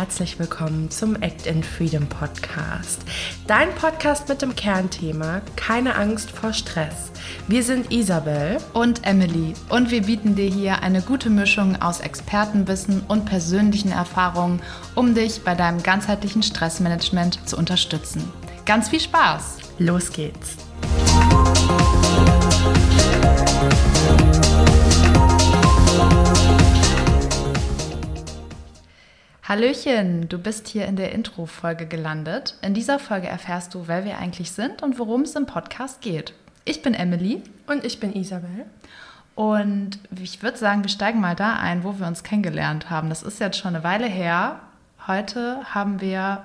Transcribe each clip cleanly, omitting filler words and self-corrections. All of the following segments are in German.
herzlich willkommen zum Act in Freedom Podcast. Dein Podcast mit dem Kernthema Keine Angst vor Stress. Wir sind Isabel und Emily und wir bieten dir hier eine gute Mischung aus Expertenwissen und persönlichen Erfahrungen, um dich bei deinem ganzheitlichen Stressmanagement zu unterstützen. Ganz viel Spaß! Los geht's! Hallöchen, du bist hier in der Intro-Folge gelandet. In dieser Folge erfährst du, wer wir eigentlich sind und worum es im Podcast geht. Ich bin Emily. Und ich bin Isabel. Und ich würde sagen, wir steigen mal da ein, wo wir uns kennengelernt haben. Das ist jetzt schon eine Weile her. Heute haben wir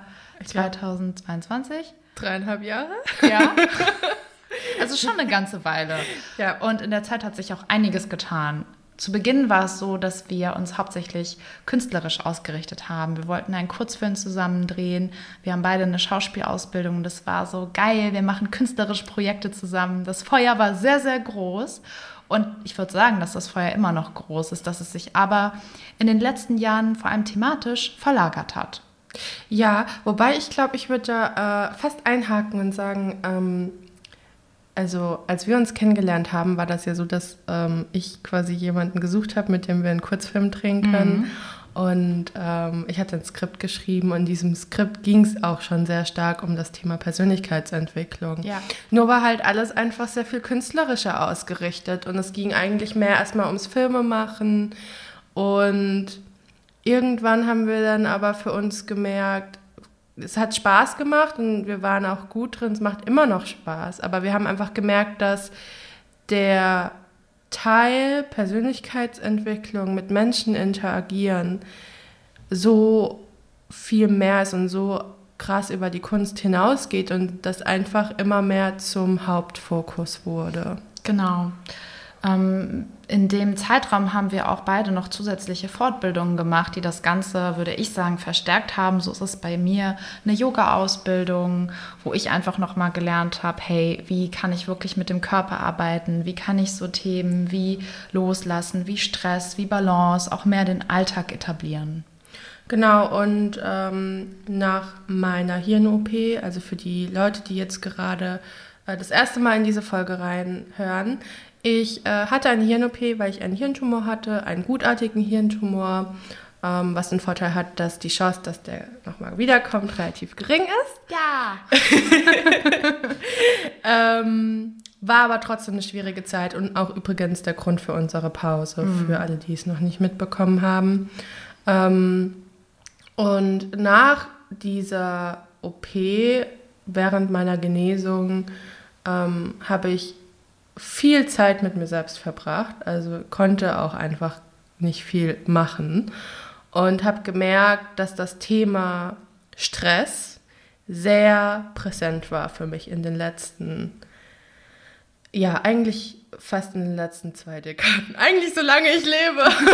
2022. 3,5 Jahre. Ja. Also schon eine ganze Weile. Ja. Und in der Zeit hat sich auch einiges getan. Zu Beginn war es so, dass wir uns hauptsächlich künstlerisch ausgerichtet haben. Wir wollten einen Kurzfilm zusammen drehen. Wir haben beide eine Schauspielausbildung. Das war so geil. Wir machen künstlerische Projekte zusammen. Das Feuer war sehr, sehr groß. Und ich würde sagen, dass das Feuer immer noch groß ist, dass es sich aber in den letzten Jahren vor allem thematisch verlagert hat. Ja, wobei ich glaube, ich würde da fast einhaken und sagen, also als wir uns kennengelernt haben, war das ja so, dass ich quasi jemanden gesucht habe, mit dem wir einen Kurzfilm drehen können. Und ich hatte ein Skript geschrieben und in diesem Skript ging es auch schon sehr stark um das Thema Persönlichkeitsentwicklung. Ja. Nur war halt alles einfach sehr viel künstlerischer ausgerichtet und es ging eigentlich mehr erstmal ums Filmemachen. Und irgendwann haben wir dann aber für uns gemerkt, es hat Spaß gemacht und wir waren auch gut drin, es macht immer noch Spaß, aber wir haben einfach gemerkt, dass der Teil Persönlichkeitsentwicklung, mit Menschen interagieren, so viel mehr ist und so krass über die Kunst hinausgeht und das einfach immer mehr zum Hauptfokus wurde. Genau. In dem Zeitraum haben wir auch beide noch zusätzliche Fortbildungen gemacht, die das Ganze, würde ich sagen, verstärkt haben. So ist es bei mir eine Yoga-Ausbildung, wo ich einfach nochmal gelernt habe, hey, wie kann ich wirklich mit dem Körper arbeiten? Wie kann ich so Themen wie Loslassen, wie Stress, wie Balance, auch mehr den Alltag etablieren? Genau, und nach meiner Hirn-OP, also für die Leute, die jetzt gerade das erste Mal in diese Folge reinhören, ich hatte eine Hirn-OP, weil ich einen Hirntumor hatte, einen gutartigen Hirntumor, was den Vorteil hat, dass die Chance, dass der nochmal wiederkommt, relativ gering ist. Ja! War aber trotzdem eine schwierige Zeit und auch übrigens der Grund für unsere Pause, für alle, die es noch nicht mitbekommen haben. Und nach dieser OP, während meiner Genesung, habe ich viel Zeit mit mir selbst verbracht, also konnte auch einfach nicht viel machen und habe gemerkt, dass das Thema Stress sehr präsent war für mich in den letzten, ja, eigentlich fast in den letzten 2 Dekaden, eigentlich solange ich lebe.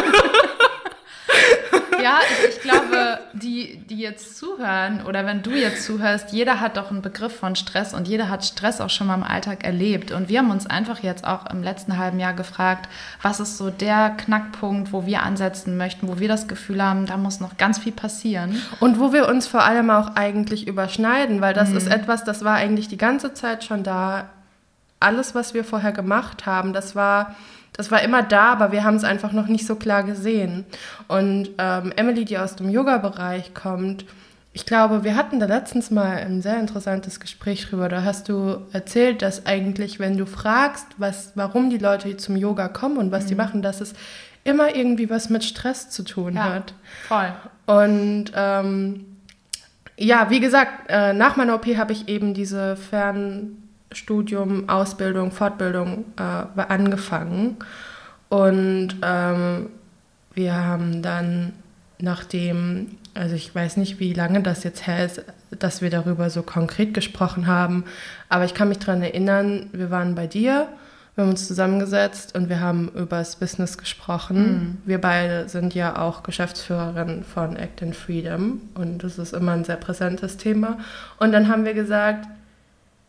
Ja, ich glaube, die jetzt zuhören oder wenn du jetzt zuhörst, jeder hat doch einen Begriff von Stress und jeder hat Stress auch schon mal im Alltag erlebt. Und wir haben uns einfach jetzt auch im letzten halben Jahr gefragt, was ist so der Knackpunkt, wo wir ansetzen möchten, wo wir das Gefühl haben, da muss noch ganz viel passieren. Und wo wir uns vor allem auch eigentlich überschneiden, weil das ist etwas, das war eigentlich die ganze Zeit schon da. Alles, was wir vorher gemacht haben, das war immer da, aber wir haben es einfach noch nicht so klar gesehen. Und Emily, die aus dem Yoga-Bereich kommt, ich glaube, wir hatten da letztens mal ein sehr interessantes Gespräch drüber. Da hast du erzählt, dass eigentlich, wenn du fragst, warum die Leute zum Yoga kommen und was die machen, dass es immer irgendwie was mit Stress zu tun hat. Voll. Und ja, wie gesagt, nach meiner OP habe ich eben diese Fernstudium, Ausbildung, Fortbildung angefangen und wir haben dann also ich weiß nicht, wie lange das jetzt her ist, dass wir darüber so konkret gesprochen haben, aber ich kann mich daran erinnern, wir waren bei dir, wir haben uns zusammengesetzt und wir haben über das Business gesprochen. Wir beide sind ja auch Geschäftsführerin von Act in Freedom und das ist immer ein sehr präsentes Thema. Und dann haben wir gesagt,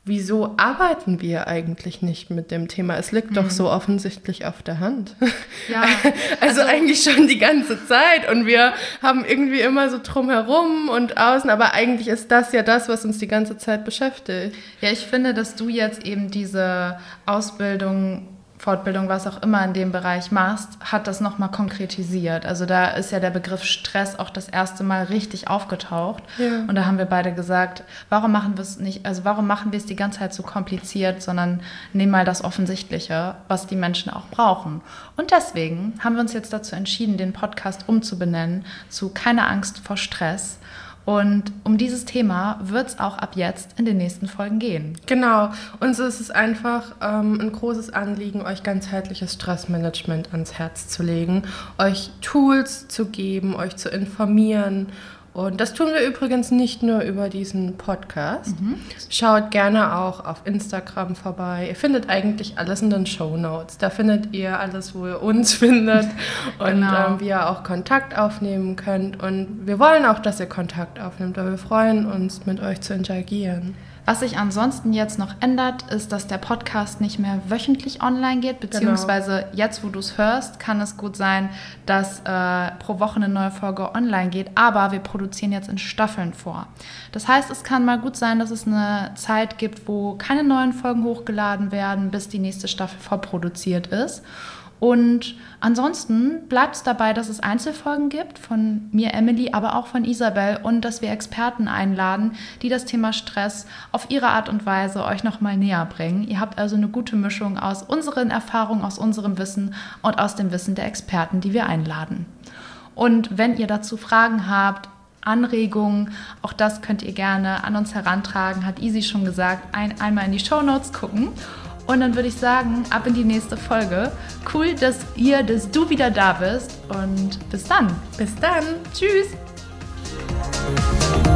wieso arbeiten wir eigentlich nicht mit dem Thema? Es liegt doch so offensichtlich auf der Hand. Ja, also eigentlich schon die ganze Zeit und wir haben irgendwie immer so drumherum und außen, aber eigentlich ist das ja das, was uns die ganze Zeit beschäftigt. Ja, ich finde, dass du jetzt eben diese Ausbildung, Fortbildung, was auch immer in dem Bereich machst, hat das nochmal konkretisiert. Also da ist ja der Begriff Stress auch das erste Mal richtig aufgetaucht. Ja. Und da haben wir beide gesagt, warum machen wir es nicht, also warum machen wir es die ganze Zeit so kompliziert, sondern nehmen mal das Offensichtliche, was die Menschen auch brauchen. Und deswegen haben wir uns jetzt dazu entschieden, den Podcast umzubenennen zu Keine Angst vor Stress. Und um dieses Thema wird es auch ab jetzt in den nächsten Folgen gehen. Genau. Uns ist es einfach ein großes Anliegen, euch ganzheitliches Stressmanagement ans Herz zu legen, euch Tools zu geben, euch zu informieren. Und das tun wir übrigens nicht nur über diesen Podcast. Schaut gerne auch auf Instagram vorbei. Ihr findet eigentlich alles in den Shownotes. Da findet ihr alles, wo ihr uns findet und wie ihr auch Kontakt aufnehmen könnt. Und wir wollen auch, dass ihr Kontakt aufnimmt, weil wir freuen uns, mit euch zu interagieren. Was sich ansonsten jetzt noch ändert, ist, dass der Podcast nicht mehr wöchentlich online geht, beziehungsweise jetzt, wo du es hörst, kann es gut sein, dass pro Woche eine neue Folge online geht, aber wir produzieren jetzt in Staffeln vor. Das heißt, es kann mal gut sein, dass es eine Zeit gibt, wo keine neuen Folgen hochgeladen werden, bis die nächste Staffel vorproduziert ist. Und ansonsten bleibt es dabei, dass es Einzelfolgen gibt von mir, Emily, aber auch von Isabel und dass wir Experten einladen, die das Thema Stress auf ihre Art und Weise euch nochmal näher bringen. Ihr habt also eine gute Mischung aus unseren Erfahrungen, aus unserem Wissen und aus dem Wissen der Experten, die wir einladen. Und wenn ihr dazu Fragen habt, Anregungen, auch das könnt ihr gerne an uns herantragen, hat Isi schon gesagt, einmal in die Shownotes gucken. Und dann würde ich sagen, ab in die nächste Folge. Cool, dass du wieder da bist und bis dann. Bis dann. Tschüss.